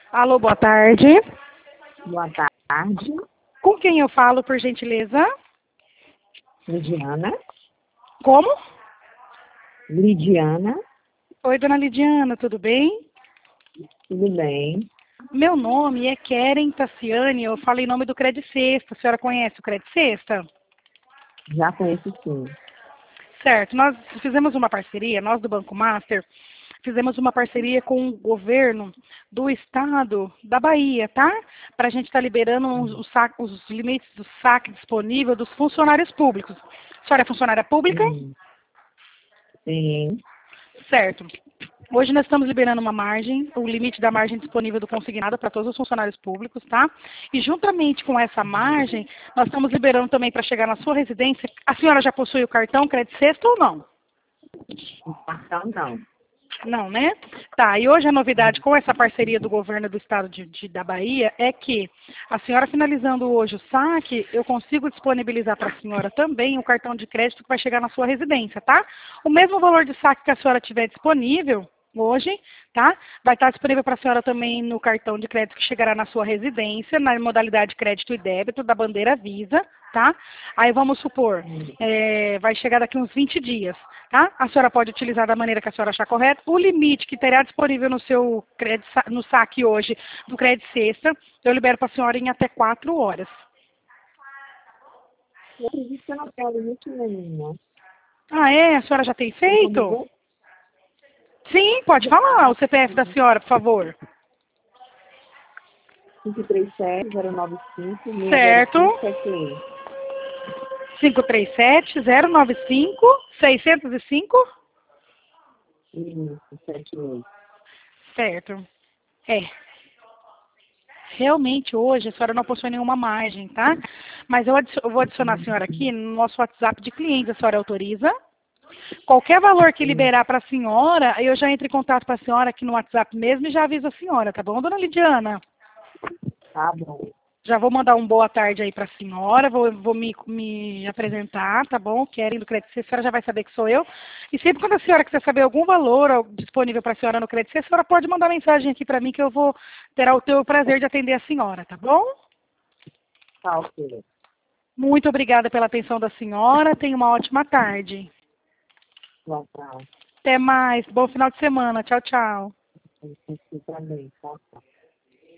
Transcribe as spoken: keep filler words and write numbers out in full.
Alô, boa tarde. Boa tarde, Com quem eu falo, por gentileza? Lidiana. Como? Lidiana, Oi, dona Lidiana, tudo bem? tudo bem? Meu nome é Keren Tassiane, eu falo em nome do Credit Sexta. A senhora conhece o Credit Sexta? Já conheço sim. Certo, nós fizemos uma parceria, nós do Banco Master, fizemos uma parceria com o governo do estado da Bahia, tá? Para a gente estar liberando os, os sa- os limites do saque disponível dos funcionários públicos. A senhora é funcionária pública? Sim. Sim. Certo. Hoje nós estamos liberando uma margem, o limite da margem disponível do consignado para todos os funcionários públicos, tá? E juntamente com essa margem, nós estamos liberando também para chegar na sua residência. A senhora já possui o cartão Credit Sexta ou não? O cartão não. Não, né? Tá, e hoje a novidade com essa parceria do governo do estado de, de- da Bahia é que a senhora finalizando hoje o saque, eu consigo disponibilizar para a senhora também o cartão de crédito que vai chegar na sua residência, tá? O mesmo valor de saque que a senhora tiver disponível hoje, tá? Vai estar disponível para a senhora também no cartão de crédito que chegará na sua residência, na modalidade crédito e débito da bandeira Visa, tá? Aí vamos supor, é, vai chegar daqui uns vinte dias, tá? A senhora pode utilizar da maneira que a senhora achar correta. O limite que terá disponível no seu crédito, no saque hoje do Credit Sexta, eu libero para a senhora em até quatro horas. Eu acredito que eu não quero limite nenhum, né? Ah, é? A senhora já tem Tem como feito? ver? Sim, pode falar o C P F da senhora, por favor. cinco três sete, zero nove cinco, seis zero Certo. cinco sete um. cinco três sete, zero nove cinco, seis zero cinco. Isso, sete um. Certo. É. Realmente hoje a senhora não possui nenhuma margem, tá? Mas eu, adicio- eu vou adicionar a senhora aqui no nosso WhatsApp de clientes. A senhora autoriza? Qualquer valor que Sim. liberar para a senhora, eu já entro em contato com a senhora aqui no WhatsApp mesmo e já aviso a senhora, tá bom, dona Lidiana? Tá bom. Já vou mandar um boa tarde aí para a senhora, vou, vou me, me apresentar, tá bom? Querem do Credit Sexta, a senhora já vai saber que sou eu. E sempre quando a senhora quiser saber algum valor ó, disponível para a senhora no Credit Sexta, a senhora pode mandar mensagem aqui para mim que eu vou ter o teu prazer de atender a senhora, tá bom? Tá, ok. Muito obrigada pela atenção da senhora, tenha uma ótima tarde. Boa tarde. Até mais, bom final de semana, tchau, tchau. Você também, tá?